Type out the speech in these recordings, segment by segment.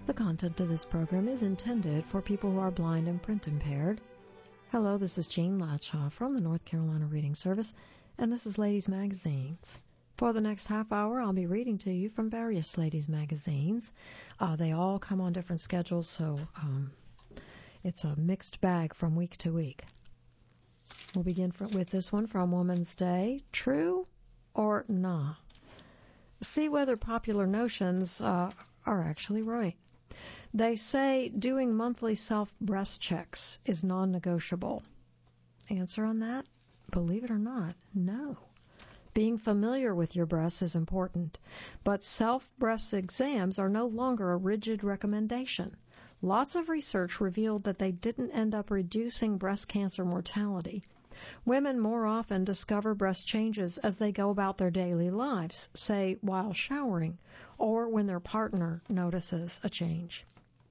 The content of this program is intended for people who are blind and print impaired. Hello, this is Jean Latshaw from the North Carolina Reading Service, and this is Ladies Magazines. For the next half hour, I'll be reading to you from various ladies' magazines. They all come on different schedules, so it's a mixed bag from week to week. We'll begin with this one from Woman's Day. True or nah? See whether popular notions are actually right. They say doing monthly self-breast checks is non-negotiable. Answer on that? Believe it or not, no. Being familiar with your breasts is important, but self-breast exams are no longer a rigid recommendation. Lots of research revealed that they didn't end up reducing breast cancer mortality. Women more often discover breast changes as they go about their daily lives, say while showering, or when their partner notices a change.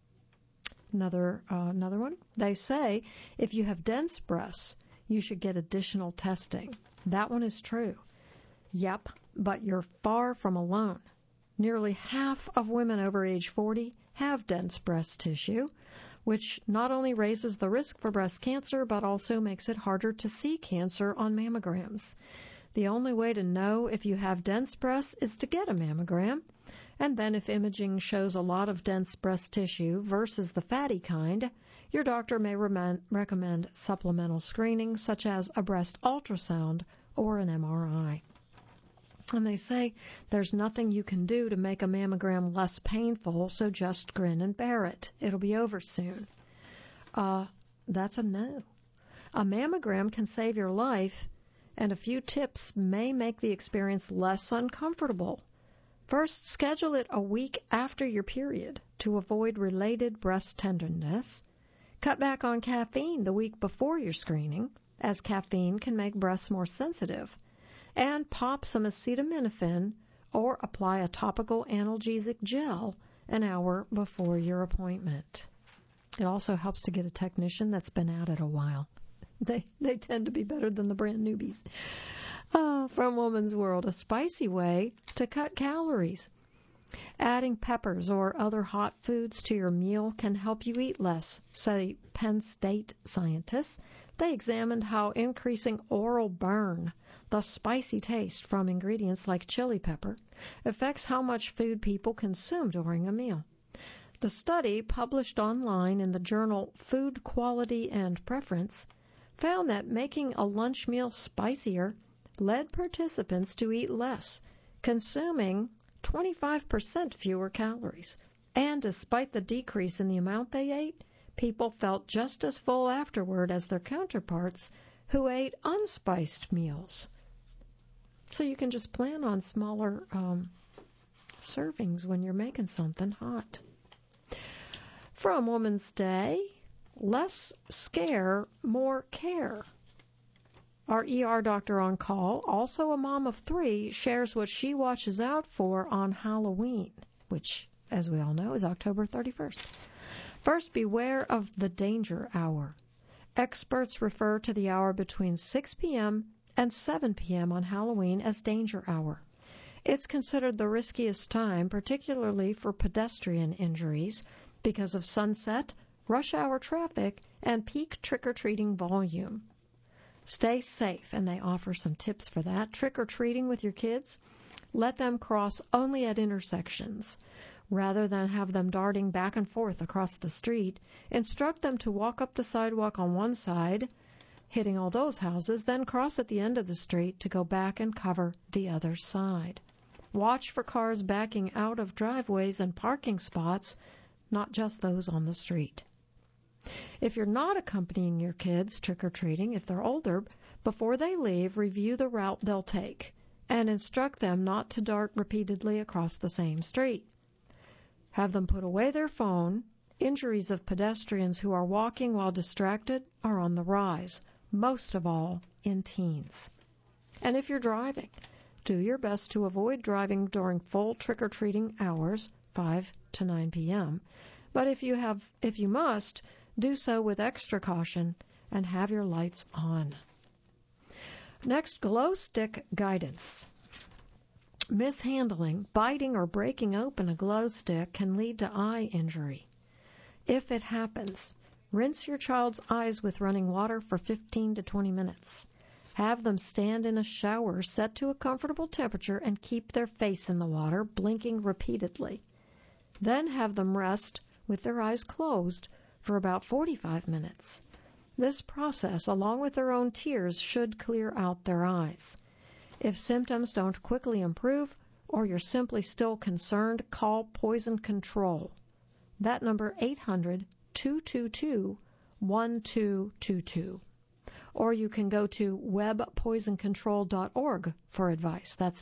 Another one. They say if you have dense breasts, you should get additional testing. That one is true. Yep, but you're far from alone. Nearly half of women over age 40 have dense breast tissue, which not only raises the risk for breast cancer, but also makes it harder to see cancer on mammograms. The only way to know if you have dense breasts is to get a mammogram, and then if imaging shows a lot of dense breast tissue versus the fatty kind, your doctor may recommend supplemental screening such as a breast ultrasound or an MRI. And they say there's nothing you can do to make a mammogram less painful, so just grin and bear it. It'll be over soon. That's a no. A mammogram can save your life, and a few tips may make the experience less uncomfortable. First, schedule it a week after your period to avoid related breast tenderness. Cut back on caffeine the week before your screening, as caffeine can make breasts more sensitive. And pop some acetaminophen or apply a topical analgesic gel an hour before your appointment. It also helps to get a technician that's been at it a while. They tend to be better than the brand newbies. From Woman's World, a spicy way to cut calories. Adding peppers or other hot foods to your meal can help you eat less, say Penn State scientists. They examined how increasing oral burn, the spicy taste from ingredients like chili pepper, affects how much food people consume during a meal. The study, published online in the journal Food Quality and Preference, found that making a lunch meal spicier led participants to eat less, consuming 25% fewer calories. And despite the decrease in the amount they ate, people felt just as full afterward as their counterparts who ate unspiced meals. So you can just plan on smaller servings when you're making something hot. From Woman's Day, less scare, more care. Our ER doctor on call, also a mom of 3, shares what she watches out for on Halloween, which, as we all know, is October 31st. First, beware of the danger hour. Experts refer to the hour between 6 p.m. and 7 p.m. on Halloween as danger hour. It's considered the riskiest time, particularly for pedestrian injuries, because of sunset, rush hour traffic, and peak trick-or-treating volume. Stay safe, and they offer some tips for that. Trick-or-treating with your kids, let them cross only at intersections. Rather than have them darting back and forth across the street, instruct them to walk up the sidewalk on one side, hitting all those houses, then cross at the end of the street to go back and cover the other side. Watch for cars backing out of driveways and parking spots, not just those on the street. If you're not accompanying your kids trick-or-treating, if they're older, before they leave, review the route they'll take and instruct them not to dart repeatedly across the same street. Have them put away their phone. Injuries of pedestrians who are walking while distracted are on the rise, most of all in teens. And if you're driving, do your best to avoid driving during full trick-or-treating hours, 5 to 9 p.m., but if you must, do so with extra caution and have your lights on. Next, glow stick guidance. Mishandling, biting, or breaking open a glow stick can lead to eye injury. If it happens, rinse your child's eyes with running water for 15 to 20 minutes. Have them stand in a shower set to a comfortable temperature and keep their face in the water, blinking repeatedly. Then have them rest with their eyes closed for about 45 minutes. This process, along with their own tears, should clear out their eyes. If symptoms don't quickly improve, or you're simply still concerned, call Poison Control. That number 800-222-1222. Or you can go to webpoisoncontrol.org for advice. That's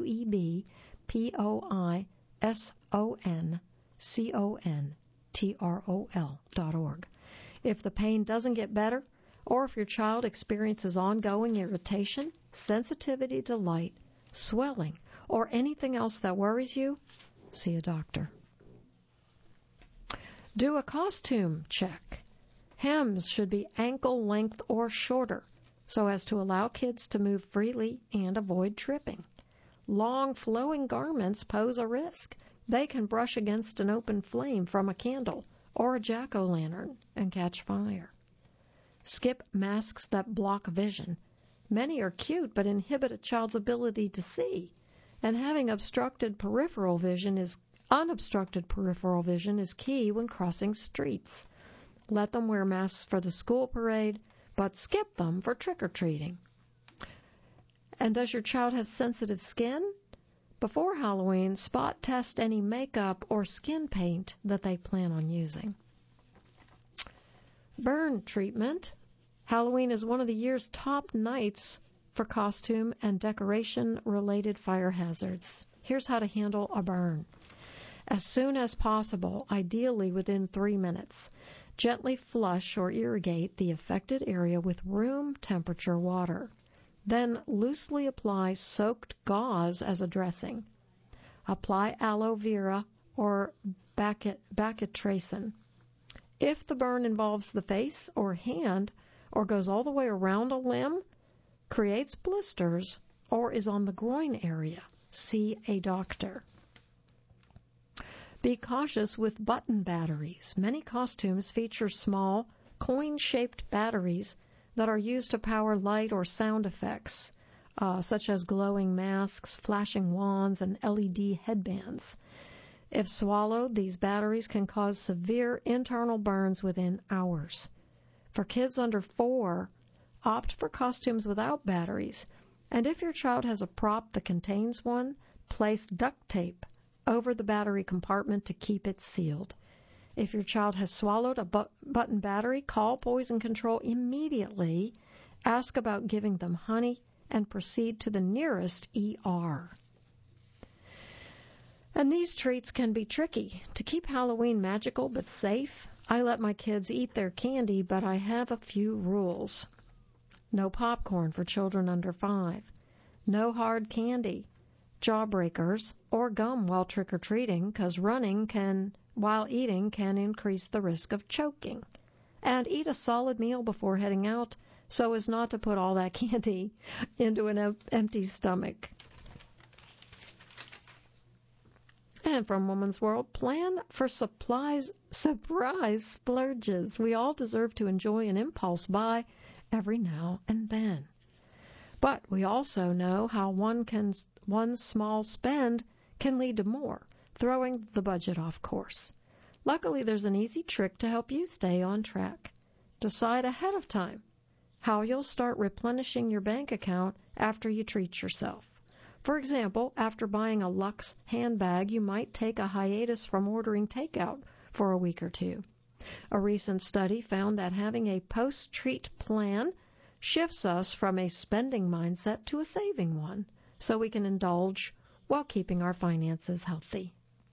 webpoisoncontrol.org. If the pain doesn't get better, or if your child experiences ongoing irritation, sensitivity to light, swelling, or anything else that worries you, see a doctor. Do a costume check. Hems should be ankle length or shorter, so as to allow kids to move freely and avoid tripping. Long flowing garments pose a risk. They can brush against an open flame from a candle or a jack-o'-lantern and catch fire. Skip masks that block vision. Many are cute but inhibit a child's ability to see, and having unobstructed peripheral vision is key when crossing streets. Let them wear masks for the school parade, but skip them for trick-or-treating. And does your child have sensitive skin? Before Halloween, spot test any makeup or skin paint that they plan on using. Burn treatment. Halloween is one of the year's top nights for costume and decoration-related fire hazards. Here's how to handle a burn. As soon as possible, ideally within 3 minutes, gently flush or irrigate the affected area with room temperature water. Then loosely apply soaked gauze as a dressing. Apply aloe vera or bacitracin. If the burn involves the face or hand or goes all the way around a limb, creates blisters, or is on the groin area, see a doctor. Be cautious with button batteries. Many costumes feature small, coin-shaped batteries that are used to power light or sound effects, such as glowing masks, flashing wands, and LED headbands. If swallowed, these batteries can cause severe internal burns within hours. For kids under 4, opt for costumes without batteries, and if your child has a prop that contains one, place duct tape over the battery compartment to keep it sealed. If your child has swallowed a button battery, call Poison Control immediately, ask about giving them honey, and proceed to the nearest ER. And these treats can be tricky. To keep Halloween magical but safe, I let my kids eat their candy, but I have a few rules. No popcorn for children under 5. No hard candy, jawbreakers, or gum while trick-or-treating, because running while eating can increase the risk of choking. And eat a solid meal before heading out so as not to put all that candy into an empty stomach. And from Woman's World, plan for surprise splurges. We all deserve to enjoy an impulse buy every now and then. But we also know how one small spend can lead to more, throwing the budget off course. Luckily, there's an easy trick to help you stay on track. Decide ahead of time how you'll start replenishing your bank account after you treat yourself. For example, after buying a luxe handbag, you might take a hiatus from ordering takeout for a week or two. A recent study found that having a post-treat plan shifts us from a spending mindset to a saving one, so we can indulge while keeping our finances healthy.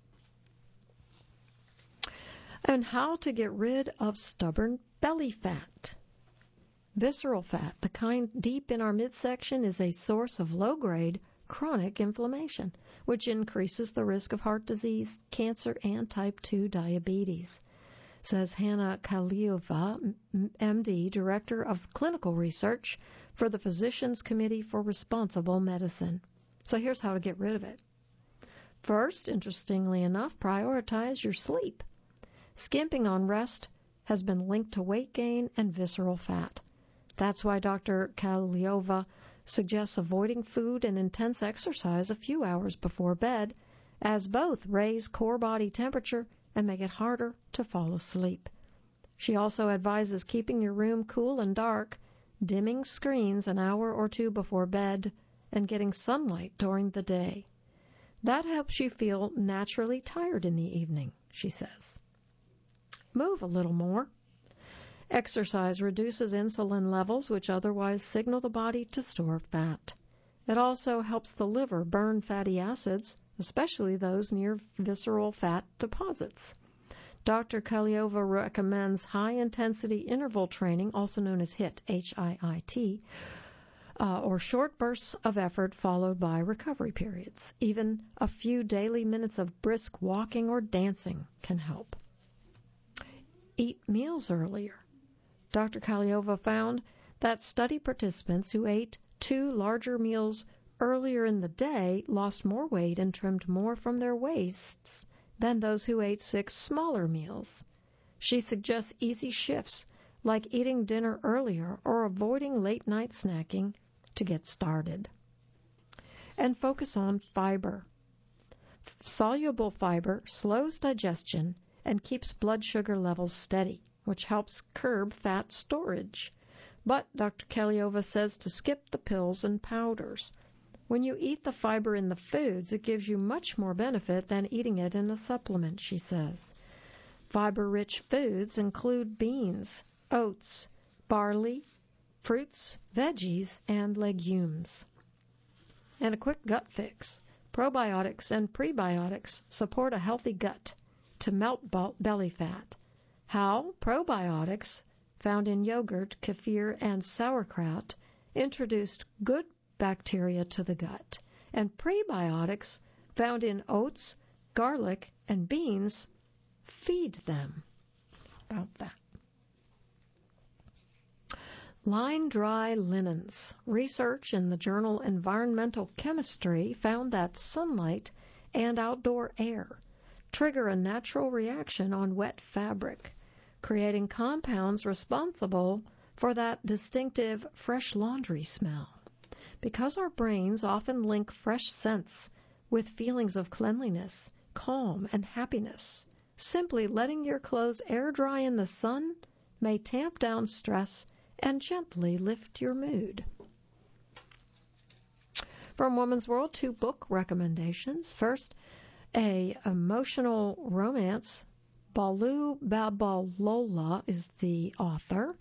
And how to get rid of stubborn belly fat. Visceral fat, the kind deep in our midsection, is a source of low-grade chronic inflammation, which increases the risk of heart disease, cancer, and type 2 diabetes, says Hannah Kaliova, MD, Director of Clinical Research for the Physicians Committee for Responsible Medicine. So here's how to get rid of it. First, interestingly enough, prioritize your sleep. Skimping on rest has been linked to weight gain and visceral fat. That's why Dr. Kaliova suggests avoiding food and intense exercise a few hours before bed, as both raise core body temperature and make it harder to fall asleep. She also advises keeping your room cool and dark, dimming screens an hour or two before bed, and getting sunlight during the day. That helps you feel naturally tired in the evening, she says. Move a little more. Exercise reduces insulin levels, which otherwise signal the body to store fat. It also helps the liver burn fatty acids, especially those near visceral fat deposits. Dr. Kaliova recommends high-intensity interval training, also known as HIIT, H-I-I-T, or short bursts of effort followed by recovery periods. Even a few daily minutes of brisk walking or dancing can help. Eat meals earlier. Dr. Kaliova found that study participants who ate 2 larger meals earlier in the day lost more weight and trimmed more from their waists than those who ate 6 smaller meals. She suggests easy shifts like eating dinner earlier or avoiding late-night snacking to get started. And focus on fiber. Soluble fiber slows digestion and keeps blood sugar levels steady, which helps curb fat storage. But Dr. Kaliova says to skip the pills and powders. When you eat the fiber in the foods, it gives you much more benefit than eating it in a supplement, she says. Fiber-rich foods include beans, oats, barley, fruits, veggies, and legumes. And a quick gut fix. Probiotics and prebiotics support a healthy gut to melt belly fat. How? Probiotics, found in yogurt, kefir, and sauerkraut, introduced good bacteria to the gut, and prebiotics, found in oats, garlic, and beans, feed them. About that. Line dry linens. Research in the journal Environmental Chemistry found that sunlight and outdoor air trigger a natural reaction on wet fabric, creating compounds responsible for that distinctive fresh laundry smell. Because our brains often link fresh scents with feelings of cleanliness, calm, and happiness, simply letting your clothes air dry in the sun may tamp down stress and gently lift your mood. From Woman's World, 2 book recommendations. First, a emotional romance. Balu Babalola is the author,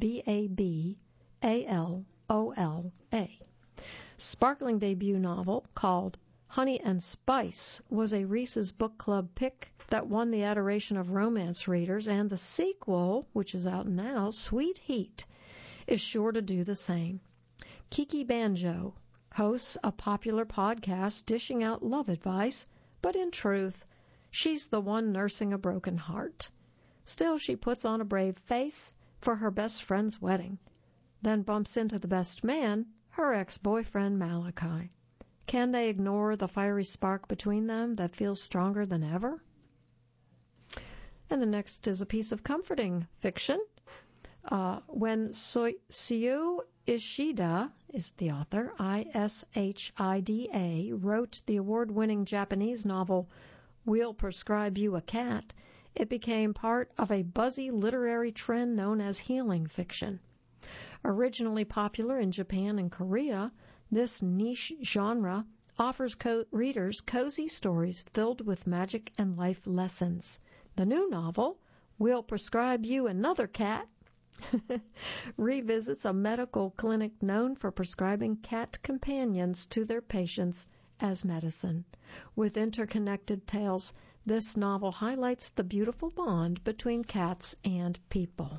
Babalola. Sparkling debut novel called Honey and Spice was a Reese's Book Club pick that won the adoration of romance readers, and the sequel, which is out now, Sweet Heat, is sure to do the same. Kiki Banjo hosts a popular podcast dishing out love advice, but in truth, she's the one nursing a broken heart. Still, she puts on a brave face for her best friend's wedding, then bumps into the best man, her ex-boyfriend Malachi. Can they ignore the fiery spark between them that feels stronger than ever? And the next is a piece of comforting fiction. When Suyo Ishida is the author, Ishida, wrote the award-winning Japanese novel We'll Prescribe You a Cat, it became part of a buzzy literary trend known as healing fiction. Originally popular in Japan and Korea, this niche genre offers readers cozy stories filled with magic and life lessons. The new novel, We'll Prescribe You Another Cat, revisits a medical clinic known for prescribing cat companions to their patients as medicine. With interconnected tales, this novel highlights the beautiful bond between cats and people.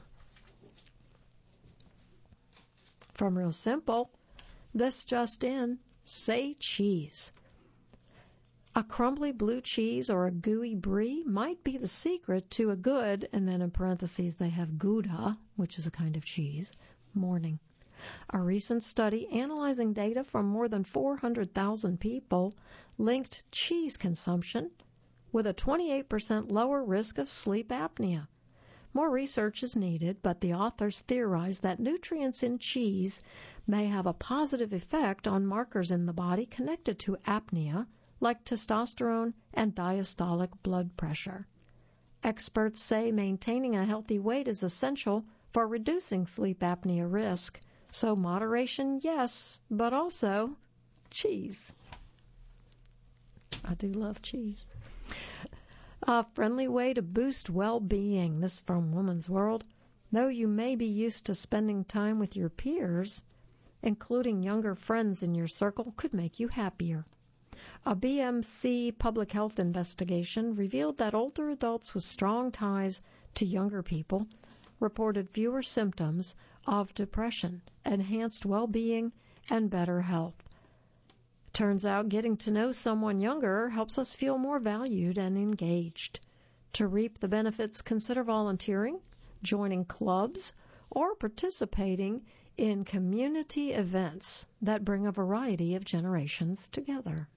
From Real Simple, this just in, say cheese. A crumbly blue cheese or a gooey brie might be the secret to a good, and then in parentheses they have Gouda, which is a kind of cheese, morning. A recent study analyzing data from more than 400,000 people linked cheese consumption with a 28% lower risk of sleep apnea. More research is needed, but the authors theorize that nutrients in cheese may have a positive effect on markers in the body connected to apnea, like testosterone and diastolic blood pressure. Experts say maintaining a healthy weight is essential for reducing sleep apnea risk, so moderation, yes, but also cheese. I do love cheese. A friendly way to boost well-being. This from Woman's World. Though you may be used to spending time with your peers, including younger friends in your circle could make you happier. A BMC public health investigation revealed that older adults with strong ties to younger people reported fewer symptoms of depression, enhanced well-being, and better health. Turns out getting to know someone younger helps us feel more valued and engaged. To reap the benefits, consider volunteering, joining clubs, or participating in community events that bring a variety of generations together.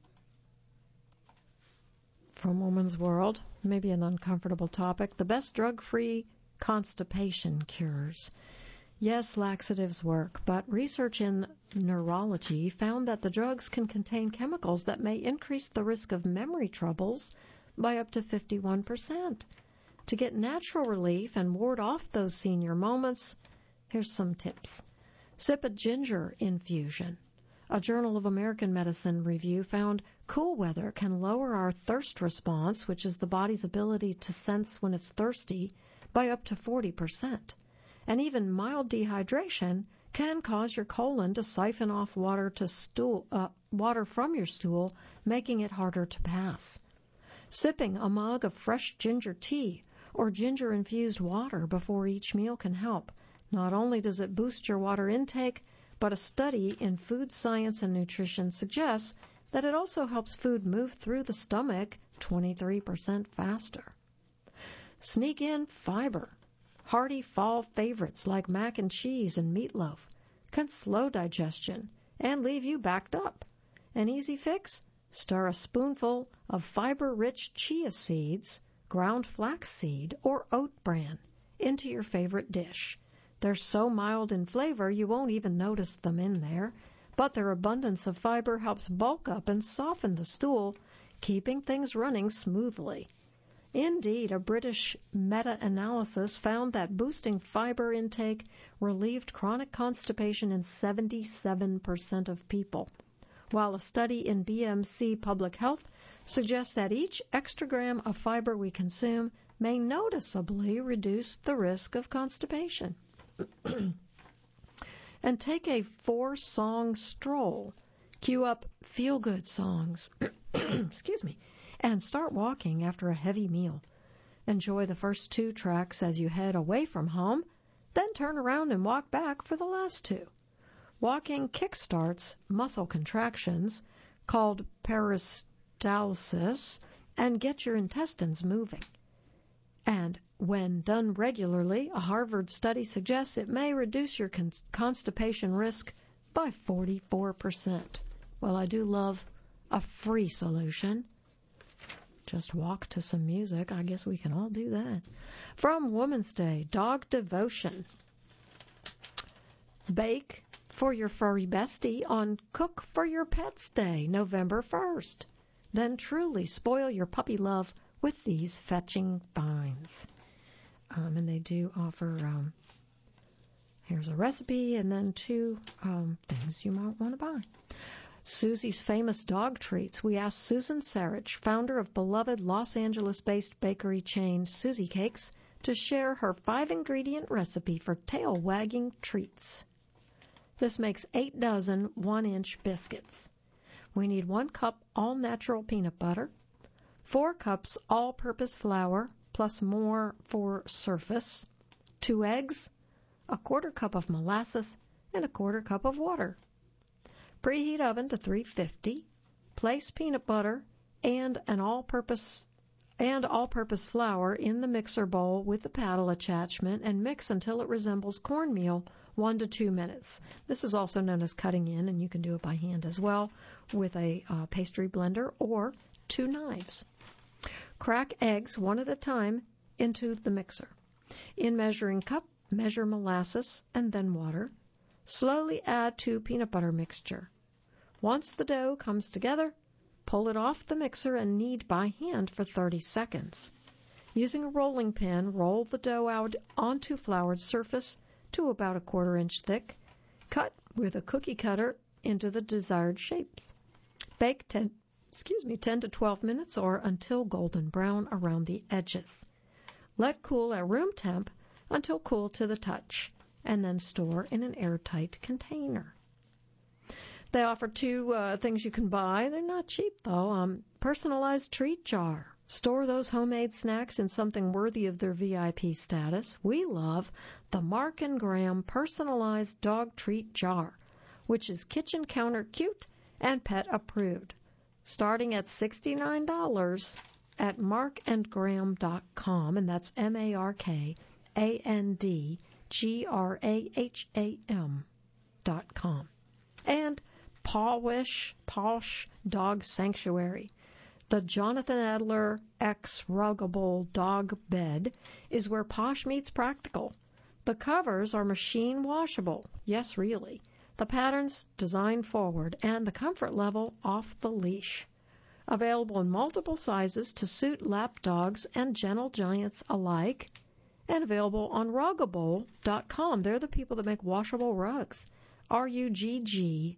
From Woman's World, maybe an uncomfortable topic, the best drug-free constipation cures. Yes, laxatives work, but research in neurology found that the drugs can contain chemicals that may increase the risk of memory troubles by up to 51%. To get natural relief and ward off those senior moments, here's some tips. Sip a ginger infusion. A Journal of American Medicine review found cool weather can lower our thirst response, which is the body's ability to sense when it's thirsty, by up to 40%. And even mild dehydration can cause your colon to siphon off water from your stool, making it harder to pass. Sipping a mug of fresh ginger tea or ginger-infused water before each meal can help. Not only does it boost your water intake, but a study in food science and nutrition suggests that it also helps food move through the stomach 23% faster. Sneak in fiber. Hearty fall favorites like mac and cheese and meatloaf can slow digestion and leave you backed up. An easy fix? Stir a spoonful of fiber-rich chia seeds, ground flaxseed, or oat bran into your favorite dish. They're so mild in flavor you won't even notice them in there, but their abundance of fiber helps bulk up and soften the stool, keeping things running smoothly. Indeed, a British meta-analysis found that boosting fiber intake relieved chronic constipation in 77% of people, while a study in BMC Public Health suggests that each extra gram of fiber we consume may noticeably reduce the risk of constipation. And take a 4-song stroll. Cue up feel-good songs. Excuse me. And start walking after a heavy meal. Enjoy the first 2 tracks as you head away from home, then turn around and walk back for the last 2. Walking kickstarts muscle contractions, called peristalsis, and get your intestines moving. And when done regularly, a Harvard study suggests it may reduce your constipation risk by 44%. Well, I do love a free solution. Just walk to some music. I guess we can all do that. From Women's Day, Dog Devotion. Bake for your furry bestie on Cook for Your Pets Day, November 1st. Then truly spoil your puppy love with these fetching finds. And they do offer, here's a recipe and then 2 things you might want to buy. Susie's Famous Dog Treats. We asked Susan Sarich, founder of beloved Los Angeles-based bakery chain Susie Cakes, to share her 5-ingredient recipe for tail-wagging treats. This makes 8 dozen 1-inch biscuits. We need 1 cup all-natural peanut butter, 4 cups all-purpose flour, plus more for surface, 2 eggs, a 1/4 cup of molasses, and a 1/4 cup of water. Preheat oven to 350. Place peanut butter and all-purpose flour in the mixer bowl with the paddle attachment and mix until it resembles cornmeal 1 to 2 minutes. This is also known as cutting in, and you can do it by hand as well with a pastry blender or 2 knives. Crack eggs one at a time into the mixer. In measuring cup, measure molasses and then water. Slowly add to peanut butter mixture. Once the dough comes together, pull it off the mixer and knead by hand for 30 seconds. Using a rolling pin, roll the dough out onto floured surface to about 1/4 inch thick. Cut with a cookie cutter into the desired shapes. Bake 10 to 12 minutes or until golden brown around the edges. Let cool at room temp until cool to the touch, and then store in an airtight container. They offer 2 things you can buy. They're not cheap, though. Personalized treat jar. Store those homemade snacks in something worthy of their VIP status. We love the Mark & Graham Personalized Dog Treat Jar, which is kitchen counter cute and pet approved. Starting at $69 at markandgraham.com, and that's MarkandGraham.com. And Posh Dog Sanctuary. The Jonathan Adler X Ruggable Dog Bed is where posh meets practical. The covers are machine washable. Yes, really. The patterns designed forward and the comfort level off the leash. Available in multiple sizes to suit lap dogs and gentle giants alike. And available on Ruggable.com. They're the people that make washable rugs. Ruggable.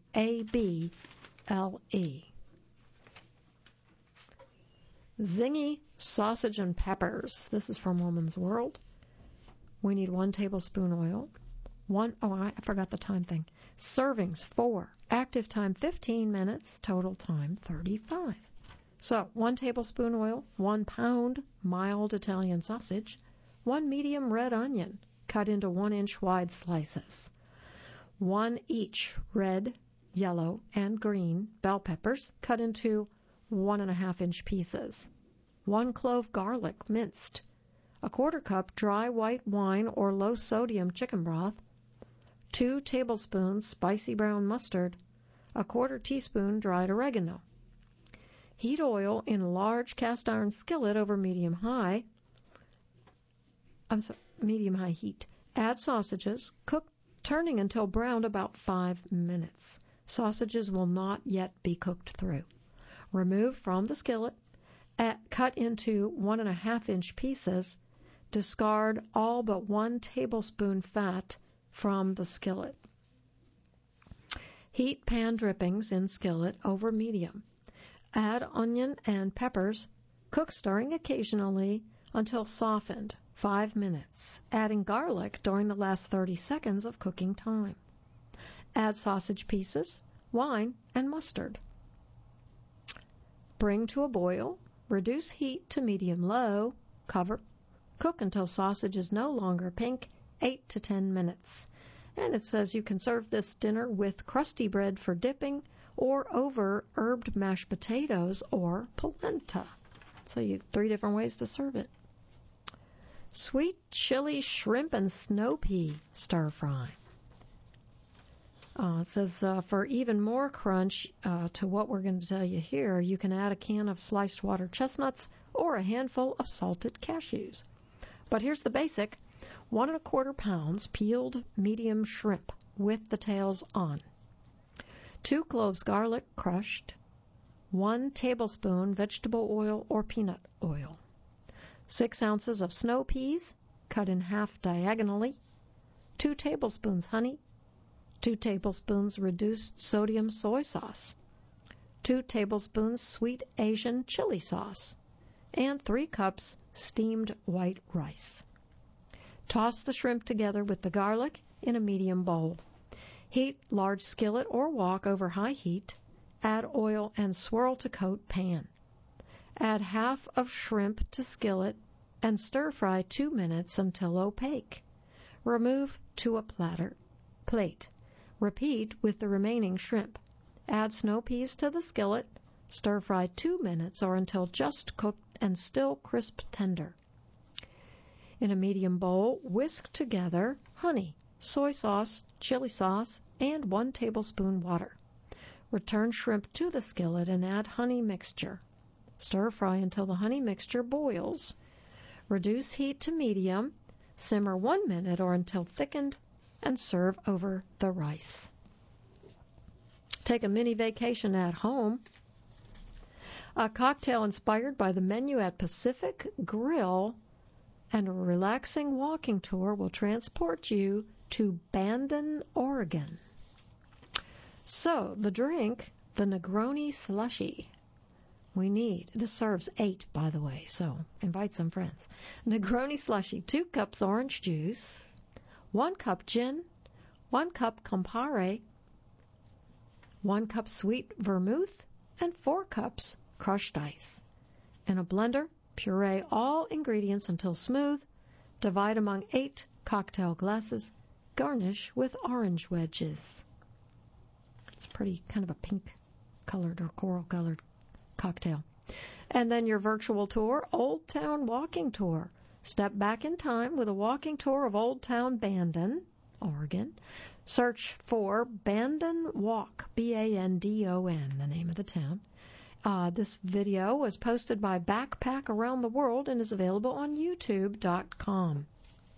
Zingy sausage and peppers. This is from Woman's World. We need 1 tablespoon oil. I forgot the time thing. Servings 4. Active time 15 minutes. Total time 35. So 1 tablespoon oil, 1 pound mild Italian sausage, 1 medium red onion cut into 1-inch wide slices, 1 each red, yellow, and green bell peppers cut into 1.5-inch pieces, 1 clove garlic minced, 1/4 cup dry white wine or low-sodium chicken broth, 2 tablespoons spicy brown mustard, 1/4 teaspoon dried oregano. Heat oil in a large cast iron skillet over medium-high heat. Add sausages, cook turning until browned about 5 minutes. Sausages will not yet be cooked through. Remove from the skillet, cut into 1.5-inch pieces, discard all but 1 tablespoon fat from the skillet. Heat pan drippings in skillet over medium. Add onion and peppers, cook stirring occasionally until softened, 5 minutes, adding garlic during the last 30 seconds of cooking time. Add sausage pieces, wine, and mustard. Bring to a boil, reduce heat to medium-low, cover, cook until sausage is no longer pink, 8 to 10 minutes. And it says you can serve this dinner with crusty bread for dipping or over herbed mashed potatoes or polenta. So you have 3 different ways to serve it. Sweet chili shrimp and snow pea stir fry. It says for even more crunch to what we're going to tell you here, you can add a can of sliced water chestnuts or a handful of salted cashews. But here's the basic. 1 1/4 pounds peeled medium shrimp with the tails on. 2 cloves garlic crushed. 1 tablespoon vegetable oil or peanut oil. 6 ounces of snow peas cut in half diagonally. 2 tablespoons honey. 2 tablespoons reduced sodium soy sauce, 2 tablespoons sweet Asian chili sauce, and 3 cups steamed white rice. Toss the shrimp together with the garlic in a medium bowl. Heat large skillet or wok over high heat. Add oil and swirl to coat pan. Add half of shrimp to skillet and stir fry 2 minutes until opaque. Remove to a plate. Repeat with the remaining shrimp. Add snow peas to the skillet. Stir fry 2 minutes or until just cooked and still crisp tender. In a medium bowl, whisk together honey, soy sauce, chili sauce, and 1 tablespoon water. Return shrimp to the skillet and add honey mixture. Stir fry until the honey mixture boils. Reduce heat to medium. Simmer 1 minute or until thickened, and serve over the rice. Take a mini vacation at home. A cocktail inspired by the menu at Pacific Grill and a relaxing walking tour will transport you to Bandon, Oregon. So, the drink, the Negroni Slushy. This serves 8, by the way, so invite some friends. Negroni Slushy, 2 cups orange juice, 1 cup gin, 1 cup Campari, 1 cup sweet vermouth, and 4 cups crushed ice. In a blender, puree all ingredients until smooth. Divide among 8 cocktail glasses. Garnish with orange wedges. It's pretty, kind of a pink-colored or coral-colored cocktail. And then your virtual tour, Old Town Walking Tour. Step back in time with a walking tour of Old Town Bandon, Oregon. Search for Bandon Walk, Bandon, the name of the town. This video was posted by Backpack Around the World and is available on YouTube.com.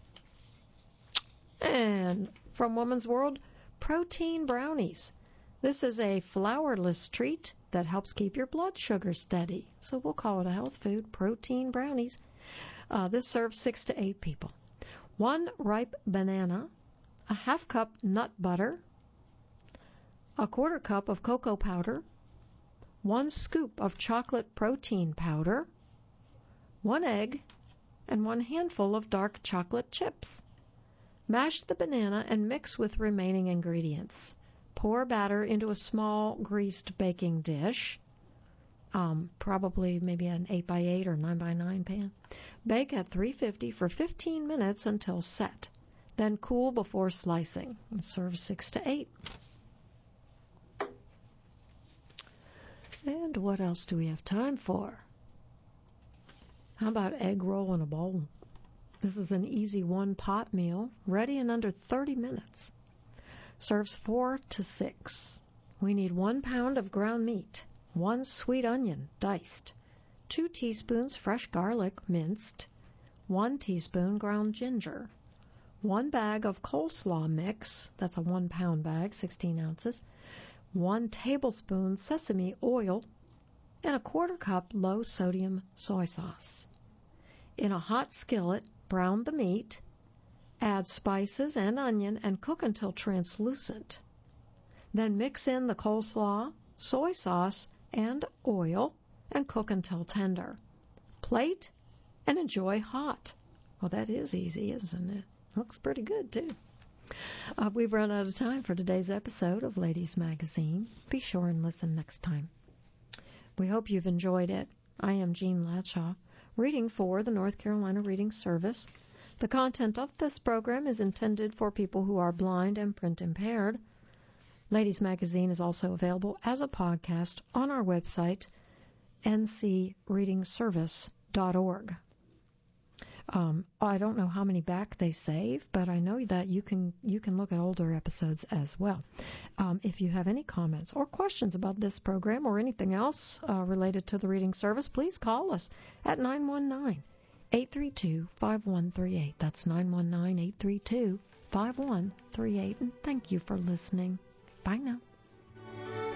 And from Woman's World, protein brownies. This is a flourless treat that helps keep your blood sugar steady. So we'll call it a health food, protein brownies. This serves 6 to 8 people. 1 ripe banana, a half cup nut butter, a 1/4 cup of cocoa powder, 1 scoop of chocolate protein powder, 1 egg, and 1 handful of dark chocolate chips. Mash the banana and mix with remaining ingredients. Pour batter into a small greased baking dish, probably maybe an 8x8 or 9x9 pan. Bake at 350 for 15 minutes until set. Then cool before slicing. And serve 6 to 8. And what else do we have time for? How about egg roll in a bowl? This is an easy 1-pot meal, ready in under 30 minutes. Serves 4 to 6. We need 1 pound of ground meat, 1 sweet onion, diced, 2 teaspoons fresh garlic, minced, 1 teaspoon ground ginger, 1 bag of coleslaw mix, that's a 1-pound bag, 16 ounces, 1 tablespoon sesame oil, and a 1/4 cup low-sodium soy sauce. In a hot skillet, brown the meat, add spices and onion, and cook until translucent. Then mix in the coleslaw, soy sauce, and oil, and cook until tender. Plate and enjoy hot. Well, that is easy, isn't it? Looks pretty good, too. We've run out of time for today's episode of Ladies Magazine. Be sure and listen next time. We hope you've enjoyed it. I am Jean Latshaw, reading for the North Carolina Reading Service. The content of this program is intended for people who are blind and print impaired. Ladies Magazine is also available as a podcast on our website, ncreadingservice.org. I don't know how many back they save, but I know that you can look at older episodes as well. If you have any comments or questions about this program or anything else related to the reading service, please call us at 919-832-5138. That's 919-832-5138. And thank you for listening. Bye now.